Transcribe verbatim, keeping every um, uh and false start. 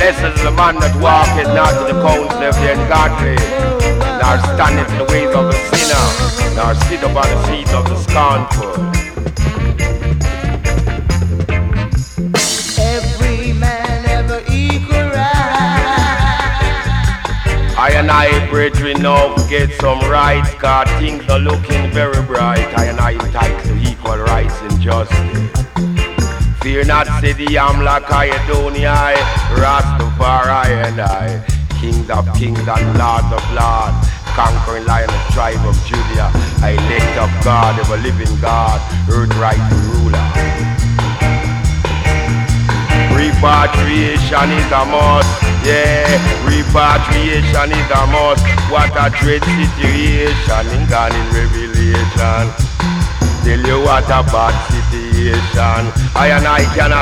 Blessed is the man that walketh not in the counsel of the ungodly, nor standeth in the ways of the sinner, nor sit upon the seat of the scornful. Every man have an equal right. I and I, brethren, now get some rights, cause things are looking very bright. I and I entitled to equal rights and justice. Fear not, say the Amlak, Idonia, Rastafari and I, King of kings and Lord of lords, conquering lion of tribe of Judah, I elect of God, ever living God, earth rightful ruler. Repatriation is a must, yeah, repatriation is a must. What a dread situation in God in Revelation. Tell you what a bad situation. I and I cannot